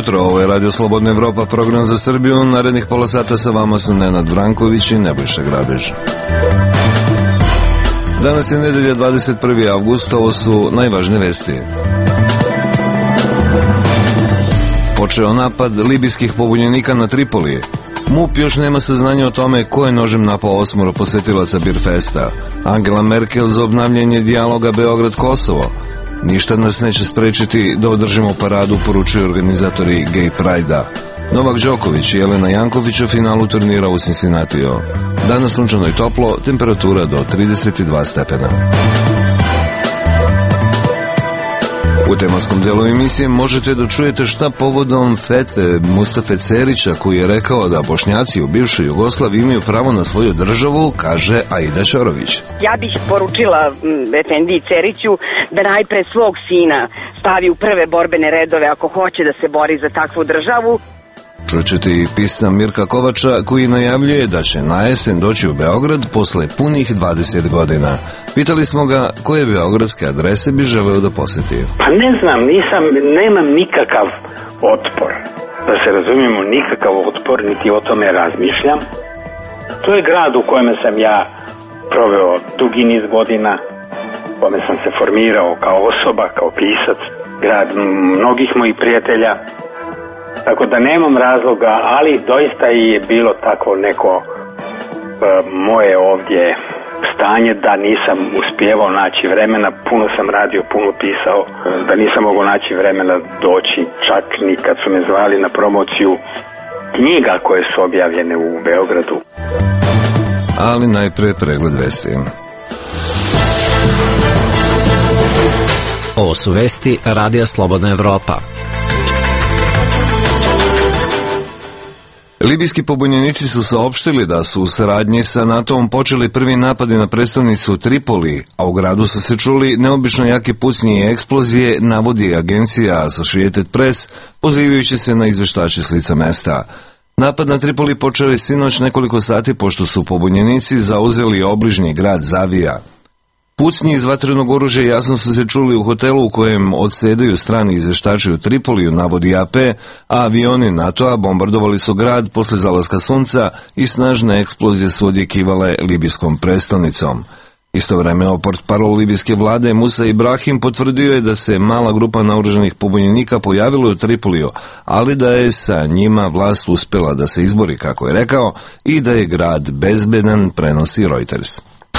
jutro, ovo je Radio Slobodna Evropa, program za Srbiju. Narednih pola sata sa vama su Nenad Vranković i Nebojša Grabež. Danas je nedelja 21. avgust, ovo su najvažnije vesti. Počeo napad libijskih pobunjenika na Tripoli. MUP još nema saznanja o tome ko je nožem napao 8 posetilaca Birfesta. Angela Merkel za obnavljanje dijaloga Beograd-Kosovo. Ništa nas neće sprečiti da održimo paradu, poručuju organizatori Gay Pride-a. Novak Đoković i Jelena Janković u finalu turnira u Cincinnatiju. Danas sunčano i toplo, temperatura do 32 stepena. U tematskom delu emisije možete da čujete šta povodom fetve Mustafe Cerića, koji je rekao da Bošnjaci u bivšoj Jugoslaviji imaju pravo na svoju državu, kaže Aida Ćorović. Ja bih poručila Efendiji Ceriću da najpre svog sina stavi u prve borbene redove ako hoće da se bori za takvu državu. Čućete i pisca Mirka Kovača, koji najavljuje da će na jesen doći u Beograd posle punih 20 godina. Pitali smo ga koje beogradske adrese bi želeo da poseti. Pa ne znam, nemam nikakav otpor. Da se razumijemo, nikakav otpor, niti o tome razmišljam. To je grad u kojem sam ja proveo dugi niz godina, u kome sam se formirao kao osoba, kao pisac, grad mnogih mojih prijatelja. Tako da nemam razloga, ali doista je bilo tako neko moje ovdje stanje da nisam uspijevao naći vremena, puno sam radio, puno pisao, da nisam mogao naći vremena doći, čak ni kad su me zvali na promociju knjiga koje su objavljene u Beogradu. Ali najpre pregled vesti. Ovo su vesti Radija Slobodna Evropa. Libijski pobunjenici su saopštili da su u saradnji sa NATO-om počeli prvi napadi na predstavnicu Tripoli, a u gradu su se čuli neobično jake pucnje i eksplozije, navodi agencija Associated Press, pozivajući se na izveštače s lica mesta. Napad na Tripoli počeo je sinoć nekoliko sati pošto su pobunjenici zauzeli obližnji grad Zavija. Pucnji iz vatrenog oružja jasno su se čuli u hotelu u kojem odsedaju strani izveštači u Tripoliju, navodi AP, a avioni NATO-a bombardovali su grad posle zalaska sunca i snažne eksplozije su odjekivale libijskom prestolnicom. Istovremeno portparol libijske vlade Musa Ibrahim potvrdio je da se mala grupa naoružanih pobunjenika pojavila u Tripoliju, ali da je sa njima vlast uspela da se izbori, kako je rekao, i da je grad bezbedan, prenosi Reuters.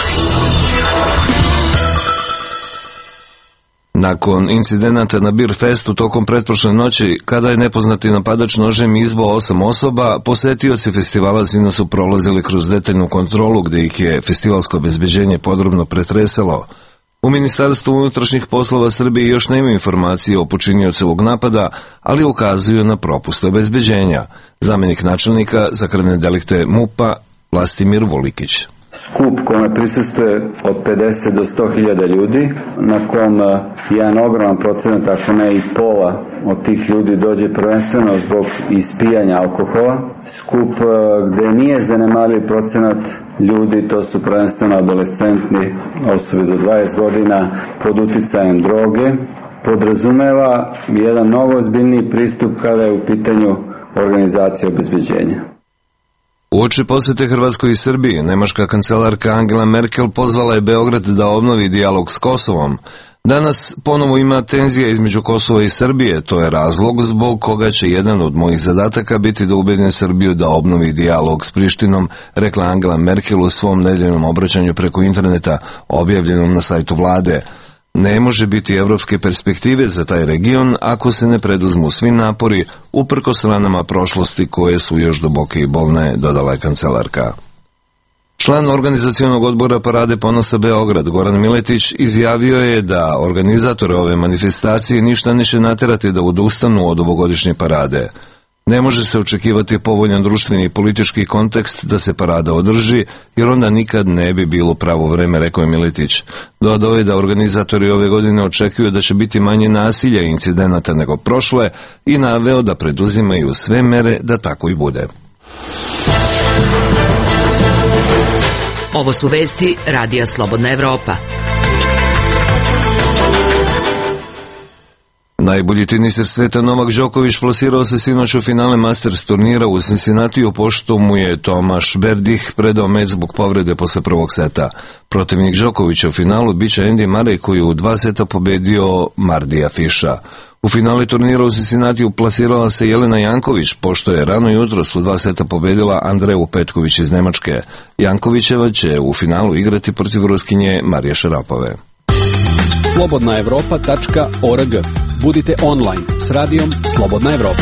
Nakon incidenata na Birfestu tokom pretprošle noći, kada je nepoznati napadač nožem izbao 8 osoba, posetioci festivala sinoć su prolazili kroz detaljnu kontrolu gde ih je festivalsko obezbeđenje podrobno pretresalo. U Ministarstvu unutrašnjih poslova Srbije još nema informacije o počiniocu ovog napada, ali ukazuju na propust obezbeđenja. Zamenik načelnika za krvne delikte MUP-a Vlastimir Volikić. Skup kome prisustuje od 50 do 100.000 ljudi, na kom jedan ogroman procenat, ako ne i pola od tih ljudi dođe prvenstveno zbog ispijanja alkohola. Skup gde nije zanemarljiv procenat ljudi, to su prvenstveno adolescentni osobe do 20 godina pod uticajem droge, podrazumeva jedan mnogo ozbiljniji pristup kada je u pitanju organizacija obezbeđenja. Uoči posete Hrvatskoj i Srbiji, nemačka kancelarka Angela Merkel pozvala je Beograd da obnovi dijalog s Kosovom. Danas ponovo ima tenzija između Kosova i Srbije, to je razlog zbog koga će jedan od mojih zadataka biti da ubedim Srbiju da obnovi dijalog s Prištinom, rekla Angela Merkel u svom nedeljnom obraćanju preko interneta, objavljenom na sajtu vlade. Ne može biti evropske perspektive za taj region ako se ne preduzmu svi napori uprkos ranama prošlosti koje su još duboke i bolne, dodala je kancelarka. Član organizacionog odbora Parade ponosa Beograd, Goran Miletić, izjavio je da organizatore ove manifestacije ništa neće naterati da odustanu od ovogodišnje parade. Ne može se očekivati povoljan društveni i politički kontekst da se parada održi, jer onda nikad ne bi bilo pravo vreme, rekao je Miletić. Dodao je da organizatori ove godine očekuju da će biti manje nasilja i incidenata nego prošle i naveo da preduzimaju sve mere da tako i bude. Ovo su vesti Radija Slobodna Evropa. Najbolji teniser sveta Novak Đoković plasirao se sinoć u finale Masters turnira u Cincinnatiju, pošto mu je Tomaš Berdih predao meč zbog povrede posle prvog seta. Protivnik Đokovića u finalu biće Andy Murray, koji u 2 seta pobedio Mardija Fiša. U finale turnira u Cincinnatiju plasirala se Jelena Janković, pošto je rano jutros u 2 seta pobedila Andreju Petković iz Nemačke. Jankovićeva će u finalu igrati protiv Ruskinje Marije Šarapove. slobodnaevropa.org. Budite online s radijom Slobodna Evropa.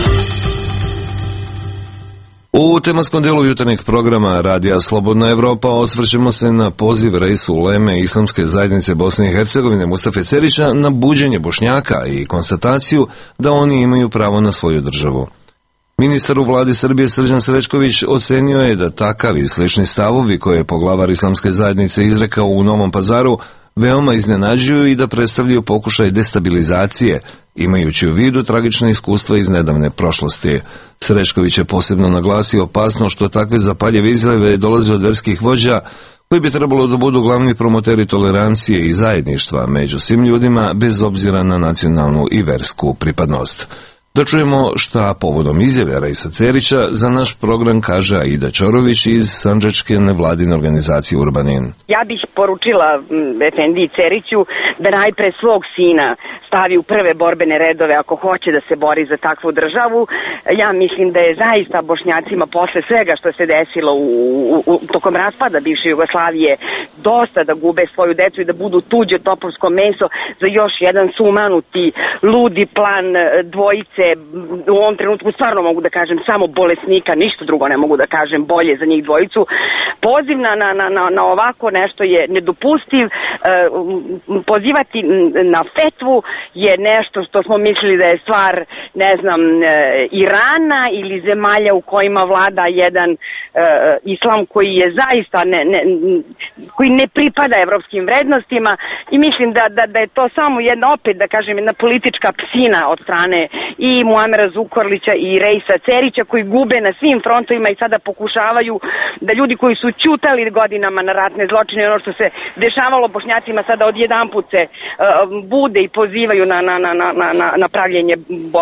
U tematskom delu jutarnjeg programa Radija Slobodna Evropa osvrćemo se na poziv Reisu Uleme Islamske zajednice Bosne i Hercegovine Mustafe Cerića na buđenje Bošnjaka i konstataciju da oni imaju pravo na svoju državu. Ministar u vladi Srbije Srđan Srećković ocenio je da takav i slični stavovi koje je poglavar Islamske zajednice izrekao u Novom Pazaru veoma iznenađuju i da predstavljaju pokušaj destabilizacije, imajući u vidu tragična iskustva iz nedavne prošlosti. Srećković je posebno naglasio opasnost što takve zapaljive izjave dolaze od verskih vođa, koji bi trebalo da budu glavni promoteri tolerancije i zajedništva među svim ljudima bez obzira na nacionalnu i versku pripadnost. Da čujemo šta povodom izjave Reisa Cerića za naš program kaže Aida Ćorović iz sandžačke nevladine organizacije Urbanin. Ja bih poručila Efendiji Ceriću da najpre svog sina stavi u prve borbene redove ako hoće da se bori za takvu državu. Ja mislim da je zaista Bošnjacima posle svega što se desilo tokom raspada bivše Jugoslavije dosta da gube svoju decu i da budu tuđe topovsko meso za još jedan sumanuti, ludi plan dvojice. U ovom trenutku stvarno mogu da kažem samo bolesnika, ništa drugo ne mogu da kažem bolje za njih dvojicu. Poziv na ovako nešto je nedopustiv. Pozivati na fetvu je nešto što smo mislili da je stvar, ne znam, Irana ili zemalja u kojima vlada jedan islam koji je zaista koji ne pripada evropskim vrednostima, i mislim da je to samo jedna, opet da kažem, jedna politička psina od strane i Muamera Zukorlića i Reisa Cerića, koji gube na svim frontovima i sada pokušavaju da ljudi koji su ćutali godinama na ratne zločine, ono što se dešavalo Bošnjacima, sada odjedanput se bude i pozivaju na pravljenje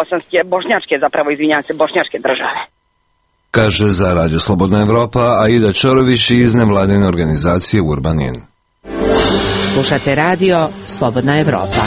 bošnjačke države. Kaže za Radio Slobodna Evropa Aida Ćorović iz nevladine organizacije Urbanin. Slušate Radio Slobodna Evropa.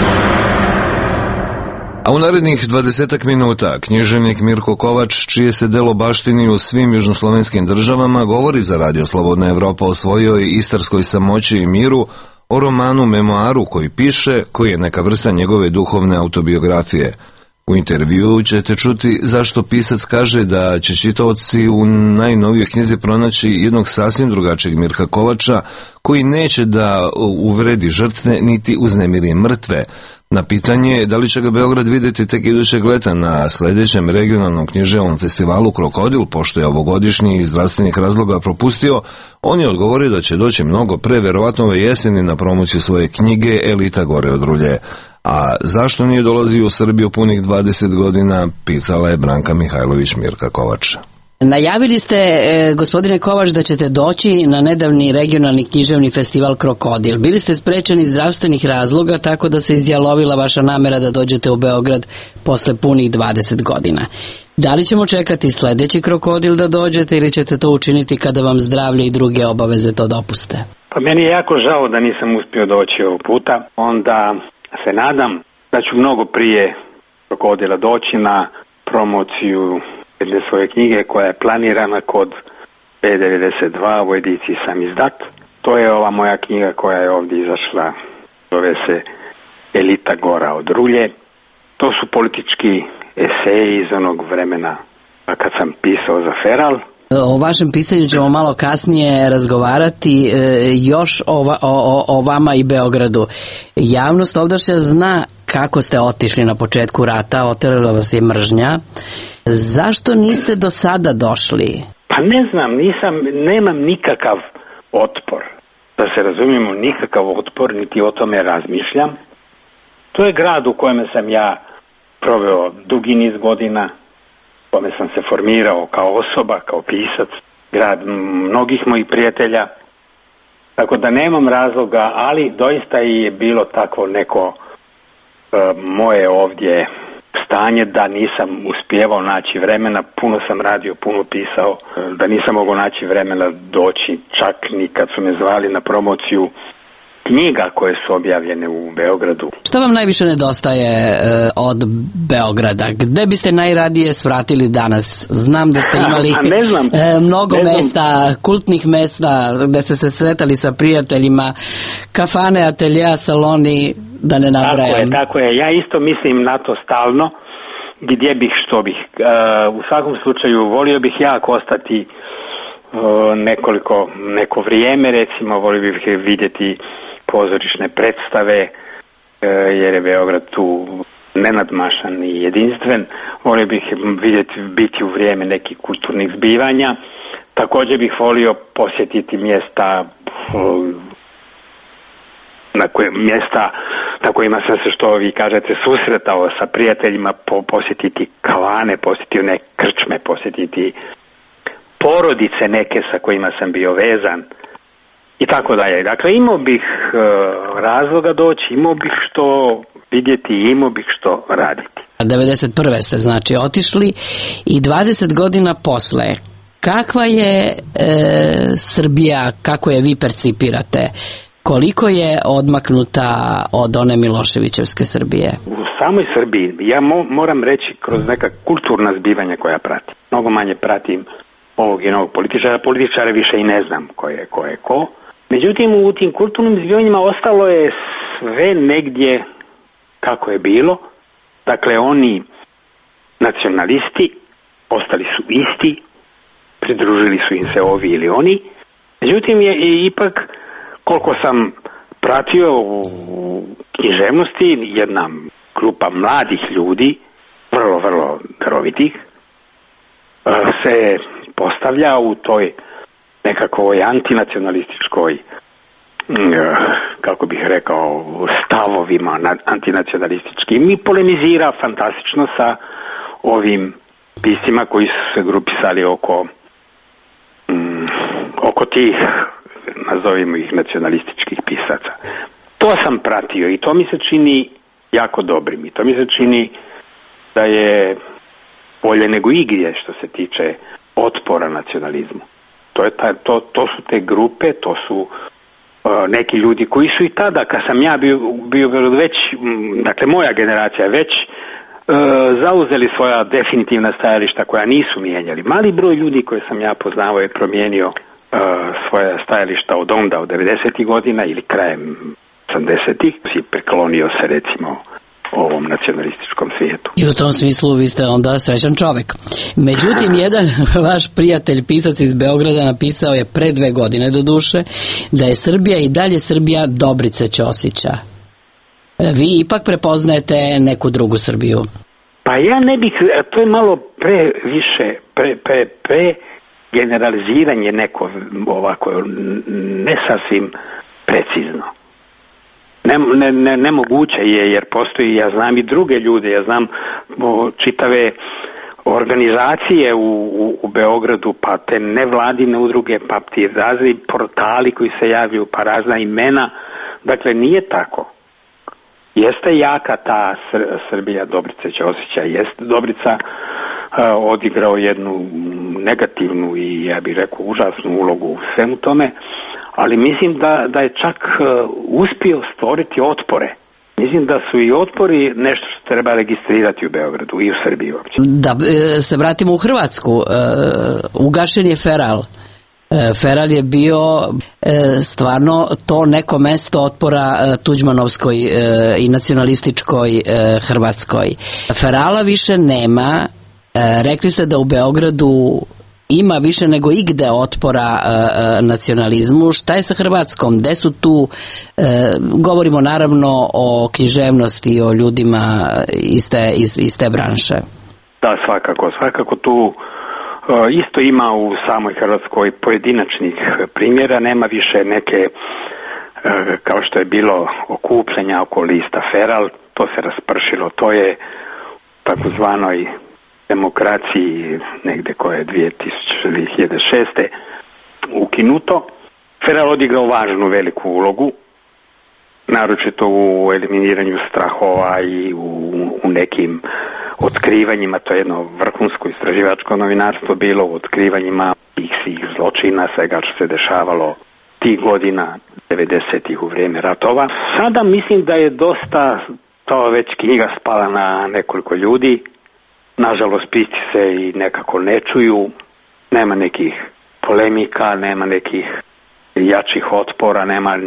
A u narednih 20 minuta književnik Mirko Kovač, čije se delo baštini u svim južnoslovenskim državama, govori za Radio Slobodna Evropa o svojoj istarskoj samoći i miru, o romanu Memoaru koji piše, koji je neka vrsta njegove duhovne autobiografije. U intervjuu ćete čuti zašto pisac kaže da će čitaoci u najnovijoj knjizi pronaći jednog sasvim drugačijeg Mirka Kovača, koji neće da uvredi žrtve niti uznemiri mrtve. Na pitanje da li će ga Beograd vidjeti tek idućeg leta na sljedećem regionalnom književnom festivalu Krokodil, pošto je ovogodišnji iz zdravstvenih razloga propustio, on je odgovorio da će doći mnogo pre, verovatno ove jeseni, na promociju svoje knjige Elita gore od rulje. A zašto nije dolazio u Srbiju punih 20 godina, pitala je Branka Mihajlović Mirka Kovača. Najavili ste, gospodine Kovač, da ćete doći na nedavni regionalni književni festival Krokodil. Bili ste sprečeni iz zdravstvenih razloga, tako da se izjalovila vaša namera da dođete u Beograd posle punih 20 godina. Da li ćemo čekati sljedeći Krokodil da dođete ili ćete to učiniti kada vam zdravlje i druge obaveze to dopuste? Pa meni je jako žao da nisam uspio doći ovog puta. Onda se nadam da ću mnogo prije Krokodila doći na promociju jedne svoje knjige koja je planirana kod P92, u ediciji Sam izdat. To je ova moja knjiga koja je ovdje izašla, zove se Elita gora od rulje. To su politički eseji iz onog vremena kad sam pisao za Feral. O vašem pisanju ćemo malo kasnije razgovarati, još o vama i Beogradu. Javnost ovdašnja zna kako ste otišli na početku rata, oterala vas je mržnja. Zašto niste do sada došli? Pa ne znam, nemam nikakav otpor. Da se razumijemo, nikakav otpor, niti o tome razmišljam. To je grad u kojem sam ja proveo dugi niz godina, u kome sam se formirao kao osoba, kao pisac, grad mnogih mojih prijatelja. Tako da nemam razloga, ali doista je bilo takvo neko moje ovdje stanje da nisam uspijevao naći vremena, puno sam radio, puno pisao, da nisam mogao naći vremena doći čak ni kad su me zvali na promociju knjiga koje su objavljene u Beogradu. Što vam najviše nedostaje od Beograda? Gde biste najradije svratili danas? Znam da ste imali mnogo mesta, kultnih mesta, gde ste se sretali sa prijateljima, kafane, ateljeja, saloni, da ne nabrajam. Tako je. Ja isto mislim na to stalno, gdje bih, što bih. U svakom slučaju volio bih jako ostati neko vrijeme, recimo volio bih vidjeti pozorišne predstave, jer je Beograd tu nenadmašan i jedinstven. Volio bih biti u vrijeme nekih kulturnih zbivanja. Također bih volio posjetiti mjesta na kojima sam se, što vi kažete, susretao sa prijateljima, posjetiti kavane, posjetiti one krčme, posjetiti porodice neke sa kojima sam bio vezan i tako dalje. Dakle, imao bih razloga doći, imao bih što vidjeti, imao bih što raditi. 1991. ste znači otišli i 20 godina posle, kakva je Srbija, kako je vi percipirate? Koliko je odmaknuta od one Miloševićevske Srbije? U samoj Srbiji, ja moram reći, kroz neka kulturna zbivanja koja pratim. Mnogo manje pratim ovog i novog političara više i ne znam ko je ko. Međutim, u tim kulturnim zbivanjima ostalo je sve negdje kako je bilo. Dakle, oni nacionalisti ostali su isti, pridružili su im se ovi ili oni. Međutim, je ipak, koliko sam pratio u književnosti, jedna grupa mladih ljudi, vrlo, vrlo darovitih, se postavlja u toj nekakvoj antinacionalističkoj, kako bih rekao, stavovima antinacionalističkim i polemizira fantastično sa ovim piscima koji su se grupisali oko tih, nazovimo ih, nacionalističkih pisaca. To sam pratio i to mi se čini jako dobrim i to mi se čini da je bolje nego igdje što se tiče otpora nacionalizmu. To su te grupe, to su neki ljudi koji su i tada, kad sam ja bio već, dakle moja generacija već zauzeli svoja definitivna stajališta koja nisu mijenjali. Mali broj ljudi koje sam ja poznavao je promijenio svoja stajališta od onda, od 90. godina ili krajem 80. i priklonio se, recimo, ovom nacionalističkom svijetu. I u tom smislu vi ste onda srećan čovjek. Međutim, jedan vaš prijatelj, pisac iz Beograda, napisao je pre 2 godine do duše da je Srbija i dalje Srbija Dobrice Ćosića. Vi ipak prepoznajete neku drugu Srbiju? Pa ja ne bih, to je malo previše, pre generaliziranje neko ovako, ne sasvim precizno. Nemoguće je, jer postoji, ja znam i druge ljude, ja znam čitave organizacije u Beogradu, pa te nevladine udruge, pa ti razni portali koji se javljaju, pa razna imena. Dakle, nije tako. Jeste jaka ta Srbija Dobrice Ćosića, jeste Dobrica odigrao jednu negativnu i, ja bih rekao, užasnu ulogu u svemu tome, ali mislim da je čak uspio stvoriti otpore. Mislim da su i otpori nešto što treba registrirati u Beogradu i u Srbiji uopće. Da se vratimo u Hrvatsku, ugašen je Feral. Feral je bio stvarno to neko mesto otpora tuđmanovskoj i nacionalističkoj Hrvatskoj. Ferala više nema. Rekli ste da u Beogradu ima više nego igde otpora nacionalizmu. Šta je sa Hrvatskom? Gde su tu, govorimo naravno o književnosti i o ljudima iz te branše. Da, svakako tu isto ima u samoj Hrvatskoj pojedinačnih primjera, nema više neke, kao što je bilo okupljanja oko lista Feral, to se raspršilo, to je takozvanoj demokraciji negde koje je 2006. ukinuto. Feral odigrao važnu veliku ulogu naročito u eliminiranju strahova i u nekim otkrivanjima, to je jedno vrhunsko istraživačko novinarstvo bilo, u otkrivanjima svih zločina, svega što se dešavalo tih godina 90-ih u vrijeme ratova. Sada mislim da je dosta to već knjiga spala na nekoliko ljudi. Nažalost, pisci se i nekako ne čuju, nema nekih polemika, nema nekih jačih otpora, nema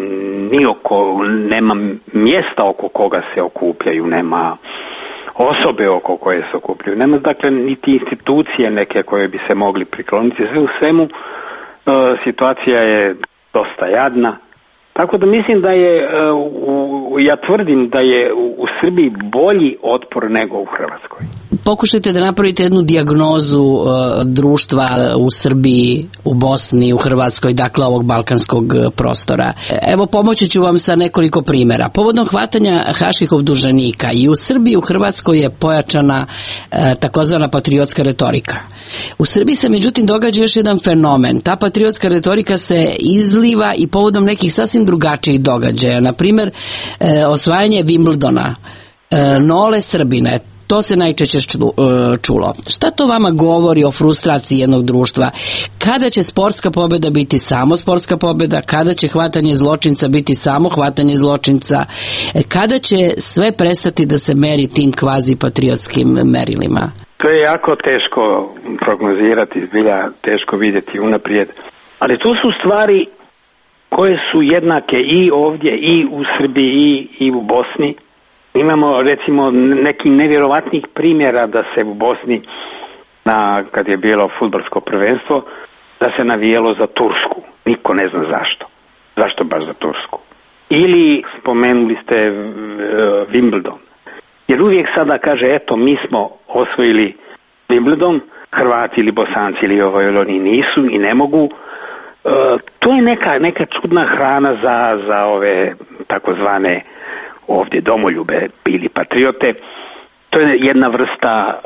mjesta oko koga se okupljaju, nema osobe oko koje se okupljaju, nema dakle niti institucije neke koje bi se mogli prikloniti. Sve u svemu situacija je dosta jadna. Tako da mislim da je, ja tvrdim da je u Srbiji bolji otpor nego u Hrvatskoj. Pokušajte da napravite jednu dijagnozu društva u Srbiji, u Bosni, u Hrvatskoj, dakle ovog balkanskog prostora. Evo, pomoći ću vam sa nekoliko primjera. Povodom hvatanja haških optuženika i u Srbiji i u Hrvatskoj je pojačana takozvana patriotska retorika. U Srbiji se međutim događa još jedan fenomen. Ta patriotska retorika se izliva i povodom nekih sasvim drugačijih događaja. Na primjer, osvajanje Wimbledona, Nole Srbine, to se najčešće čulo. Šta to vama govori o frustraciji jednog društva? Kada će sportska pobjeda biti samo sportska pobjeda? Kada će hvatanje zločinca biti samo hvatanje zločinca? Kada će sve prestati da se meri tim kvazi patriotskim merilima? To je jako teško prognozirati, zbilja teško vidjeti unaprijed. Ali to su stvari koje su jednake i ovdje, i u Srbiji, i u Bosni. Imamo recimo nekih nevjerovatnih primjera da se u Bosni, kad je bilo fudbalsko prvenstvo, da se navijalo za Tursku. Niko ne zna zašto. Zašto baš za Tursku? Ili spomenuli ste Wimbledon. Jer uvijek sada kaže, eto, mi smo osvojili Wimbledon, Hrvati ili Bosanci ili ovo ili oni nisu i ne mogu. To je neka čudna hrana za ove takozvane ovdje domoljube ili patriote. To je jedna vrsta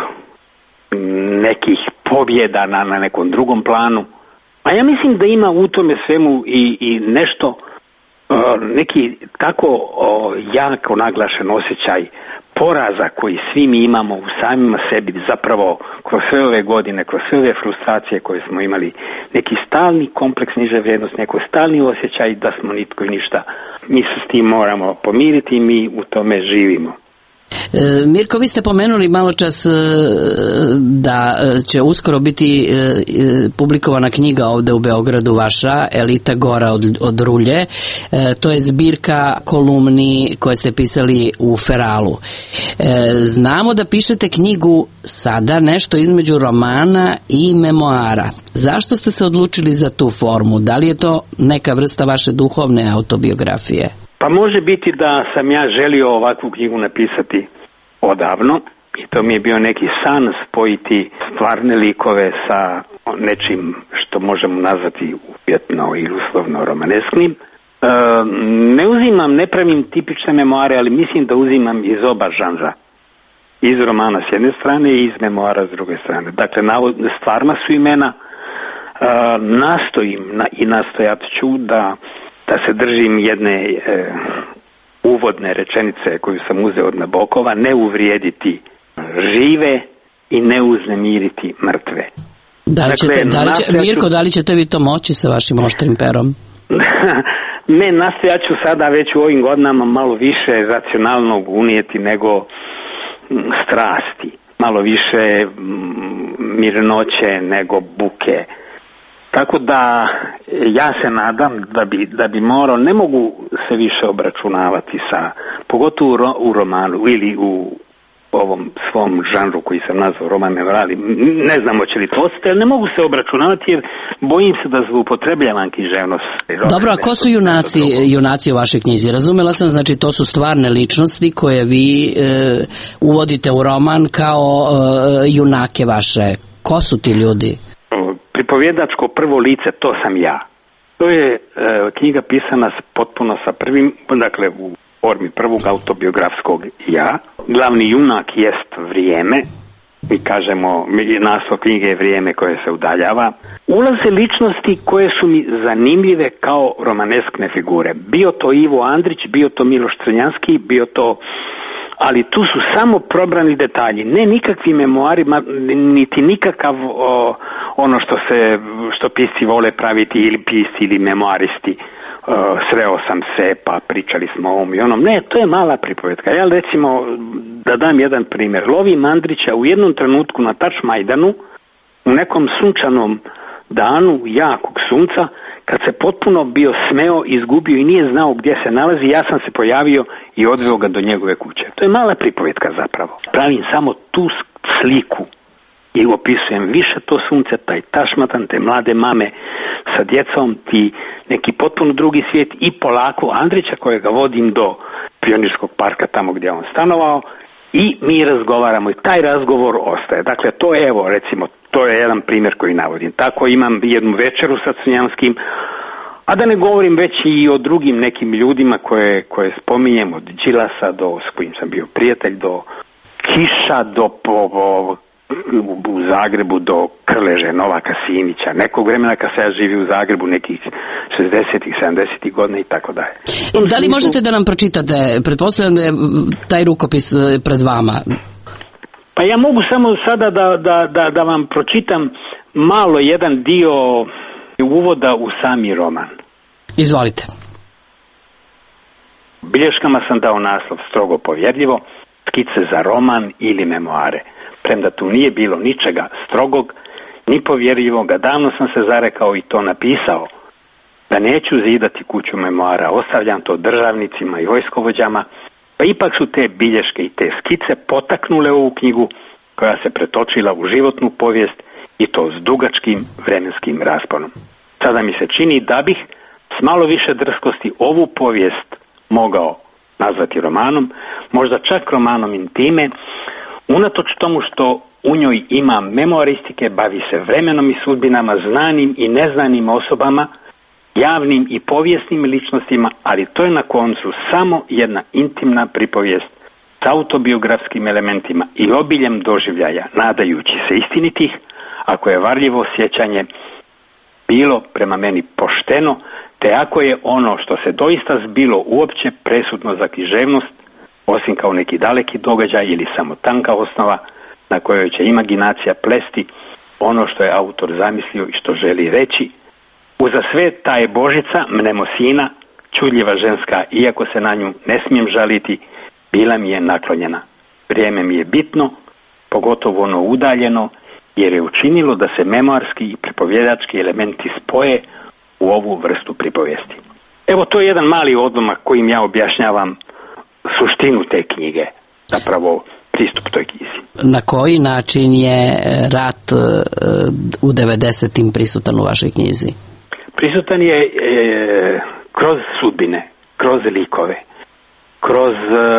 nekih pobjeda na nekom drugom planu. A ja mislim da ima u tome svemu i nešto, neki tako jako naglašen osjećaj poraza koji svi mi imamo u samima sebi, zapravo kroz sve ove godine, kroz sve ove frustracije koje smo imali, neki stalni kompleks niže vrijednosti, neko stalni osjećaj da smo nitko i ništa. Mi se s tim moramo pomiriti i mi u tome živimo. Mirko, vi ste pomenuli malo čas da će uskoro biti publikovana knjiga ovdje u Beogradu vaša, Elita gora od rulje. To je zbirka kolumni koje ste pisali u Feralu. Znamo da pišete knjigu sada nešto između romana i memoara. Zašto ste se odlučili za tu formu? Da li je to neka vrsta vaše duhovne autobiografije? Pa može biti da sam ja želio ovakvu knjigu napisati odavno i to mi je bio neki san spojiti stvarne likove sa nečim što možemo nazvati uvjetno ili uslovno romanesknim. Ne pravim tipične memoare, ali mislim da uzimam iz oba žanra. Iz romana s jedne strane i iz memoara s druge strane. Dakle, stvarna su imena. Nastojim i nastojat ću da se držim jedne uvodne rečenice koju sam uzeo od Nabokova, ne uvrijediti žive i ne uznemiriti mrtve. Mirko, da li ćete vi to moći sa vašim oštrim perom? Ne, nastojat ću sada već u ovim godinama malo više racionalnog unijeti nego strasti, malo više mirnoće nego buke. Tako da ja se nadam da bi morao, ne mogu se više obračunavati pogotovo u romanu ili u ovom svom žanru koji sam nazvao roman memorali. Ne znam hoće li to ostati, ali ne mogu se obračunavati jer bojim se da zloupotrebljavam književnost. Dobro, a ko su junaci u vašoj knjizi? Razumela sam, znači to su stvarne ličnosti koje vi uvodite u roman kao junake vaše. Ko su ti ljudi? Pripovjedačko prvo lice, to sam ja. To je knjiga pisana potpuno sa prvim, dakle u formi prvog autobiografskog ja. Glavni junak jest vrijeme, mi kažemo, naslov knjige je Vrijeme koje se udaljava, ulaze ličnosti koje su mi zanimljive kao romaneskne figure. Bio to Ivo Andrić, bio to Miloš Crnjanski, bio to, ali tu su samo probrani detalji, ne nikakvi memoarima, niti nikakav ono što pisci vole praviti, ili pisci ili memoaristi. Sreo sam se, pa pričali smo o ovom i onom. Ne, to je mala pripovetka. Ja recimo, da dam jedan primjer, lovim Andrića u jednom trenutku na Tačmajdanu, u nekom sunčanom danu jakog sunca, kad se potpuno bio smeo, izgubio i nije znao gdje se nalazi, ja sam se pojavio i odveo ga do njegove kuće. To je mala pripovetka zapravo. Pravim samo tu sliku i opisujem više to sunce, taj Tašmatan, te mlade mame sa djecom, ti neki potpuno drugi svijet i polako Andrića kojega vodim do Pionirskog parka tamo gdje je on stanovao i mi razgovaramo i taj razgovor ostaje. Dakle, to je, evo, recimo, to je jedan primjer koji navodim. Tako imam jednu večeru sa Crnjanskim, a da ne govorim već i o drugim nekim ljudima koje spominjem, od Đilasa s kojim sam bio prijatelj, do Kiša, do u Zagrebu do Krleže, Novaka Simića, nekog vremena kad se ja živio u Zagrebu, nekih 60-ih, 70-ih godina i tako dalje. Da li možete da nam pročitate, pretpostavljam da je taj rukopis pred vama? Pa ja mogu samo sada da vam pročitam malo jedan dio uvoda u sami roman. Izvolite. Bilješkama sam dao naslov strogo povjerljivo, skice za roman ili memoare. Premda tu nije bilo ničega strogog, ni povjerljivoga, davno sam se zarekao i to napisao, da neću zidati kuću memoara, ostavljam to državnicima i vojskovođama, pa ipak su te bilješke i te skice potaknule ovu knjigu koja se pretočila u životnu povijest i to s dugačkim vremenskim rasponom. Sada mi se čini da bih s malo više drskosti ovu povijest mogao nazvati romanom, možda čak romanom intime, unatoč tomu što u njoj ima memoaristike, bavi se vremenom i sudbinama, znanim i neznanim osobama, javnim i povijesnim ličnostima, ali to je na koncu samo jedna intimna pripovijest s autobiografskim elementima i obiljem doživljaja, nadajući se istinitih, ako je varljivo sjećanje bilo prema meni pošteno, te ako je ono što se doista zbilo uopće presudno za književnost, osim kao neki daleki događaj ili samo tanka osnova na kojoj će imaginacija plesti ono što je autor zamislio i što želi reći. Uza sve ta je Božica, mnemosina, čudljiva ženska, iako se na nju ne smijem žaliti, bila mi je naklonjena. Vrijeme mi je bitno, pogotovo ono udaljeno, jer je učinilo da se memoarski i pripovjedački elementi spoje u ovu vrstu pripovijesti. Evo, to je jedan mali odlomak kojim ja objašnjavam suštinu te knjige, zapravo pristup toj knjizi. Na koji način je rat u 90-im prisutan u vašoj knjizi? Prisutan je kroz sudbine, kroz likove, kroz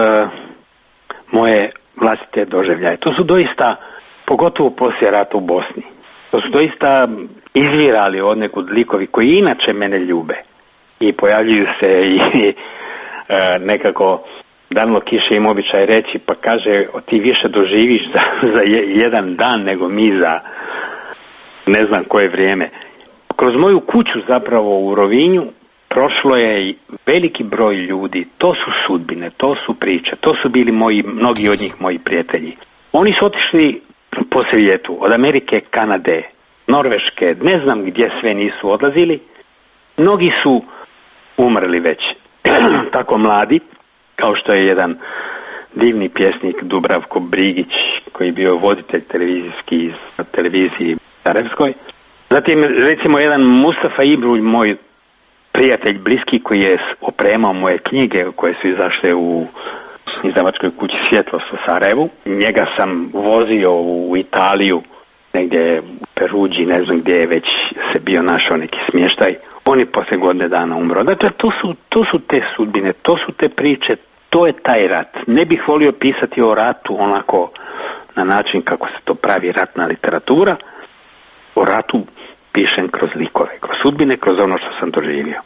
moje vlastite doživljaje. To su doista, pogotovo poslije rata u Bosni, to su doista izvirali od nekud likovi koji inače mene ljube i pojavljuju se i nekako Danilo Kiše ima običaj reći, pa kaže, ti više doživiš za jedan dan nego mi za ne znam koje vrijeme. Kroz moju kuću zapravo u Rovinju prošlo je veliki broj ljudi, to su sudbine, to su priče, to su bili mnogi od njih moji prijatelji. Oni su otišli po svijetu, od Amerike, Kanade, Norveške, ne znam gdje sve nisu odlazili. Mnogi su umrli već tako mladi, kao što je jedan divni pjesnik Dubravko Brigić, koji je bio voditelj televizijski na televiziji Sarajevskoj. Zatim, recimo, jedan Mustafa Ibrulj, moj prijatelj bliski, koji je opremao moje knjige koje su izašle u izdavačkoj kući Svjetlost u Sarajevu. Njega sam vozio u Italiju, negdje u Peruđi, ne znam gdje je već se bio našao neki smještaj. On je poslije godine dana umro. Dakle, to su te sudbine, to su te priče, to je taj rat. Ne bih volio pisati o ratu onako na način kako se to pravi ratna literatura. O ratu pišem kroz likove, kroz sudbine, kroz ono što sam doživio.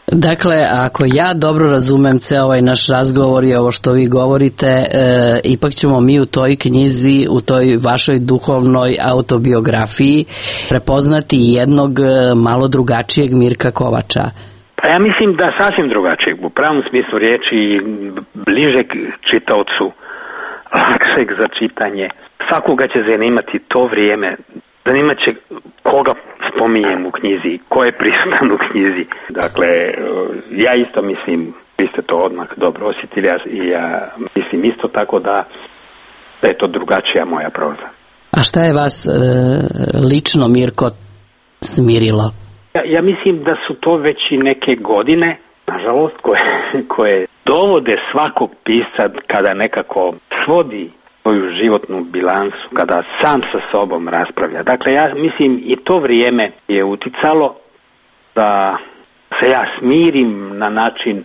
Dakle, ako ja dobro razumem ceo ovaj naš razgovor i ovo što vi govorite, ipak ćemo mi u toj knjizi, u toj vašoj duhovnoj autobiografiji prepoznati jednog malo drugačijeg Mirka Kovača. Pa ja mislim da sasvim drugačijeg, u pravom smislu riječi, bližeg čitaocu, lakšeg za čitanje. Svakoga će zanimati to vrijeme, zanimat će koga spominjem u knjizi, ko je prisutan u knjizi. Dakle, ja isto mislim, vi ste to odmah dobro osjetili, ja mislim isto tako da je to drugačija moja proza. A šta je vas lično, Mirko, smirilo? Ja mislim da su to već i neke godine, nažalost, koje dovode svakog pisca kada nekako svodi svoju životnu bilansu, kada sam sa sobom raspravlja. Dakle, ja mislim i to vrijeme je uticalo da se ja smirim na način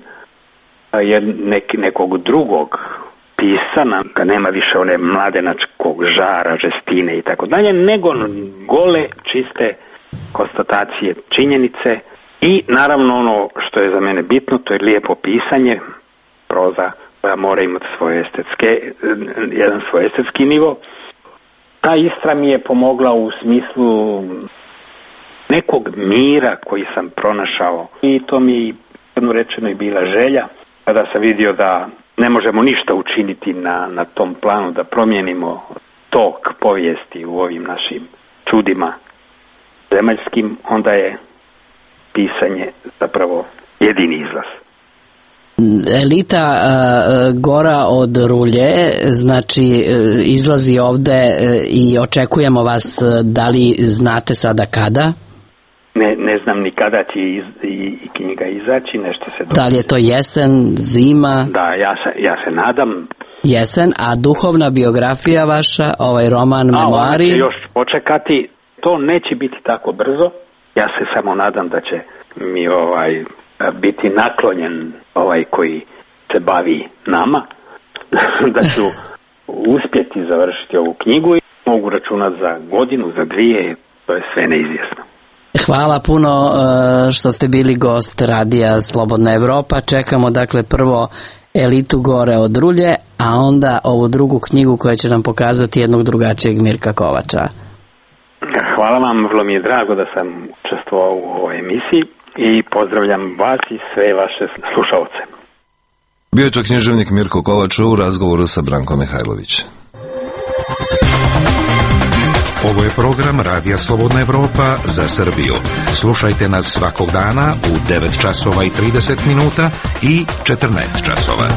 nekog drugog pisana, kad nema više one mladenačkog žara, žestine i tako dalje, nego gole, čiste konstatacije, činjenice i naravno ono što je za mene bitno, to je lijepo pisanje, proza koja mora imati jedan svoj estetski nivo. Ta Istra mi je pomogla u smislu nekog mira koji sam pronašao i to mi jedno rečeno i bila želja kada sam vidio da ne možemo ništa učiniti na tom planu da promijenimo tok povijesti u ovim našim čudima zemaljskim, onda je pisanje zapravo jedini izlaz. Elita Gora od Rulje, znači izlazi ovde i očekujemo vas, da li znate sada kada? Ne znam ni kada će i knjiga izaći, nešto se događa. Da li je to jesen, zima? Da, ja se nadam. Jesen, a duhovna biografija vaša, ovaj roman, memoari? Ona će još počekati, to neće biti tako brzo, ja se samo nadam da će mi biti naklonjen koji se bavi nama, da ću uspjeti završiti ovu knjigu i mogu računati za godinu, za dvije, to je sve neizvjesno. Hvala puno što ste bili gost Radija Slobodna Evropa. Čekamo dakle prvo Elitu Gore od Rulje, a onda ovu drugu knjigu koja će nam pokazati jednog drugačijeg Mirka Kovača. Hvala vam, vrlo mi je drago da sam učestvovao u ovoj emisiji i pozdravljam vas i sve vaše slušalce. Bio je to književnik Mirko Kovač u razgovoru sa Brankom Mihajlović. Ovo je program Radija Slobodna Evropa za Srbiju. Slušajte nas svakog dana u 9 časova i 30 minuta i 14 časova.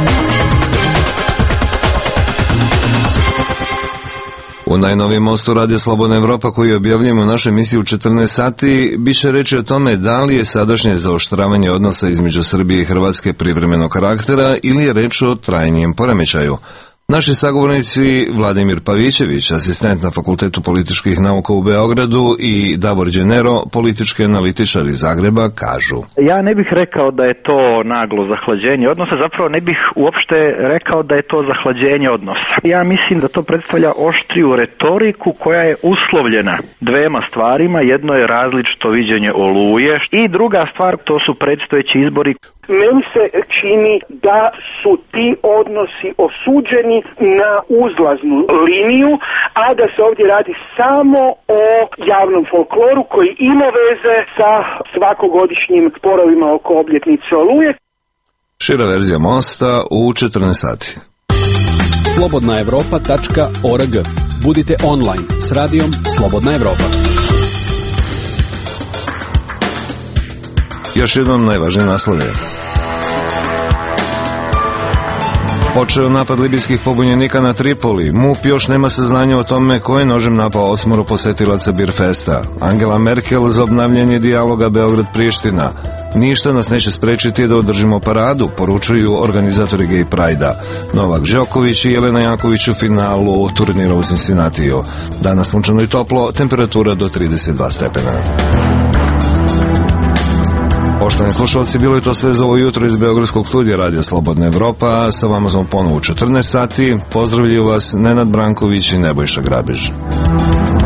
U najnovijem mostu Radija Slobodna Evropa koji objavljujemo u našoj emisiji u 14 sati biće reći o tome da li je sadašnje zaoštravanje odnosa između Srbije i Hrvatske privremenog karaktera ili je reč o trajnijem poremećaju. Naši sagovornici Vladimir Pavićević, asistent na Fakultetu političkih nauka u Beogradu, i Davor Đenero, politički analitičar iz Zagreba, kažu: Ja ne bih rekao da je to naglo zahlađenje odnosa, zapravo ne bih uopšte rekao da je to zahlađenje odnosa. Ja mislim da to predstavlja oštriju retoriku koja je uslovljena dvema stvarima. Jedno je različito viđenje Oluje i druga stvar, to su predstojeći izbori. Meni se čini da su ti odnosi osuđeni na uzlaznu liniju, a da se ovdje radi samo o javnom folkloru koji ima veze sa svakogodišnjim sporovima oko obljetnice Oluje. Šira verzija mosta u 14 sati. slobodnaevropa.org. Budite online s radijom Slobodna Evropa. Još jednom najvažnije naslove. Počeo napad libijskih pobunjenika na Tripoli. MUP još nema saznanja o tome ko je nožem napao 8 posetilaca Birfesta. Angela Merkel za obnavljanje dijaloga Beograd-Priština. Ništa nas neće sprečiti da održimo paradu, poručuju organizatori Gay Pride-a. Novak Đoković i Jelena Janković u finalu turnira u Cincinnatiju. Danas sunčano i toplo, temperatura do 32 stepena. Poštovani slušalci, bilo je to sve za ovo jutro iz Beogradskog studija Radija Slobodna Evropa. Sa vama smo ponovo u 14 sati. Pozdravljaju vas Nenad Branković i Nebojša Grabež.